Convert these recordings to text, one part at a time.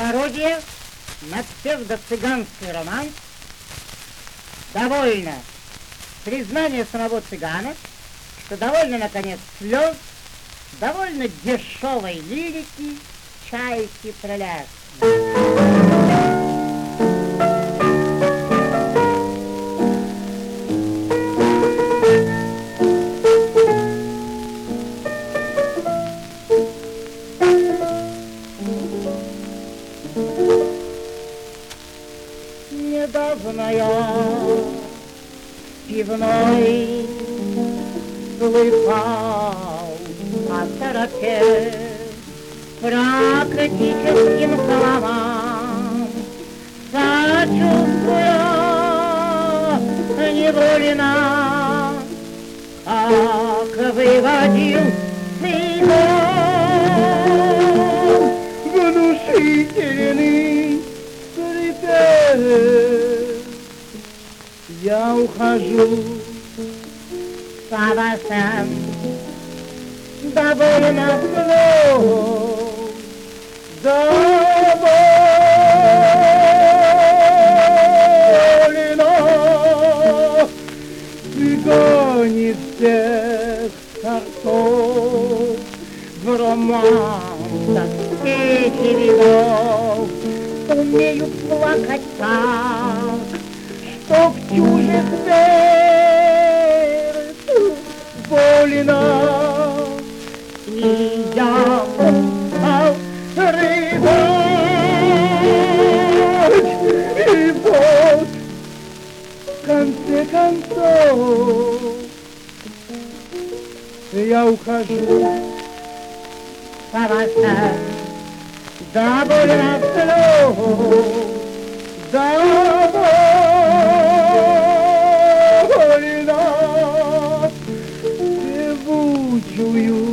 Пародия на псевдо-цыганский роман. Довольно признание самого цыгана, что довольно, наконец, слез, довольно дешевой лирики, чайки проляс. Недавно я пивной слыхал о сороке, практическим словам сочувствуя невольно, как выводил цыган внушительный скрипет. Я ухожу сам довольно слов, довольно цыгане всех сортов, в романсах этих видов умеют плакать так, что в чужих сердцу больно. И я устал рыдать, и вот в конце концов я ухожу по волосам, довольно слов, довольно певучую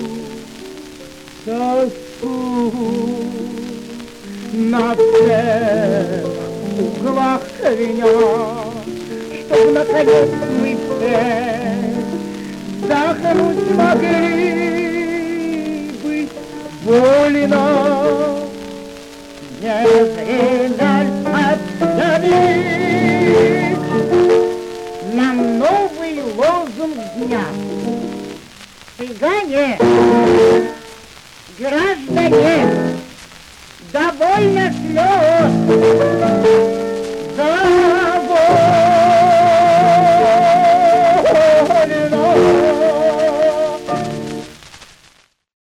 тоску на всех углах меня, чтоб наконец мы все вздохнуть могли быть больно. Не время объявить нам новый лозунг дня. Цыгане, граждане,